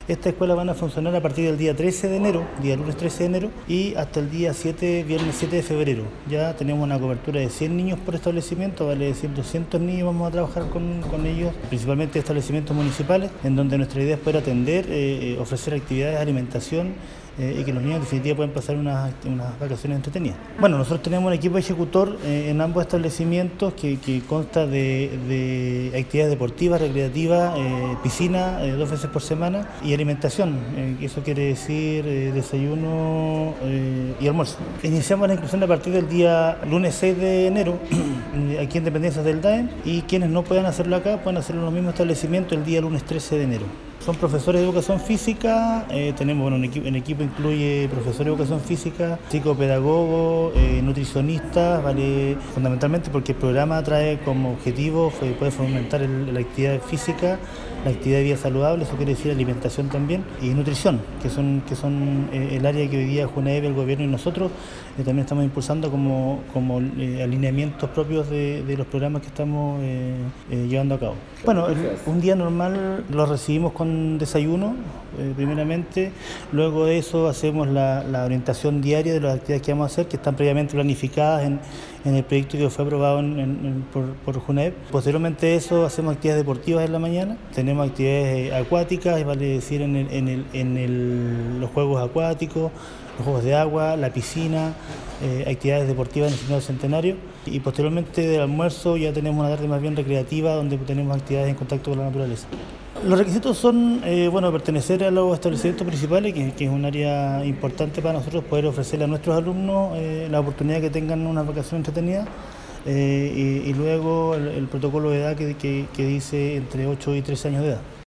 Estas escuelas van a funcionar a partir del día 13 de enero, día lunes 13 de enero, y hasta el día 7, viernes 7 de febrero. Ya tenemos una cobertura de 100 niños por establecimiento, vale decir 200 niños vamos a trabajar con ellos, principalmente establecimientos municipales, en donde nuestra idea es poder atender, ofrecer actividades de alimentación, y que los niños en definitiva puedan pasar unas vacaciones entretenidas. Bueno, nosotros tenemos un equipo ejecutor en ambos establecimientos que consta de actividades deportivas, recreativas, piscina 2 veces por semana y alimentación. Eso quiere decir desayuno y almuerzo. Iniciamos la inclusión a partir del día lunes 6 de enero aquí en dependencias del DAEM, y quienes no puedan hacerlo acá pueden hacerlo en los mismos establecimientos el día lunes 13 de enero. Son profesores de educación física, tenemos, bueno, el equipo incluye profesores de educación física, psicopedagogos, nutricionistas, vale, fundamentalmente porque el programa trae como objetivo, puede fomentar la actividad física, la actividad de vida saludable, eso quiere decir alimentación también, y nutrición, que son el área que hoy día Junaep, el gobierno y nosotros también estamos impulsando como alineamientos propios de los programas que estamos llevando a cabo. Bueno, un día normal lo recibimos con desayuno, primeramente, luego de eso hacemos la orientación diaria de las actividades que vamos a hacer, que están previamente planificadas en el proyecto que fue aprobado por Junaep. Posteriormente a eso hacemos actividades deportivas en la mañana, tenemos actividades acuáticas, vale decir los juegos acuáticos, los juegos de agua, la piscina, actividades deportivas en el Gimnasio Centenario, y posteriormente del almuerzo ya tenemos una tarde más bien recreativa donde tenemos actividades en contacto con la naturaleza. Los requisitos son, pertenecer a los establecimientos principales, que es un área importante para nosotros, poder ofrecerle a nuestros alumnos la oportunidad de que tengan una vacación entretenida, y luego el protocolo de edad que dice entre 8 y 13 años de edad.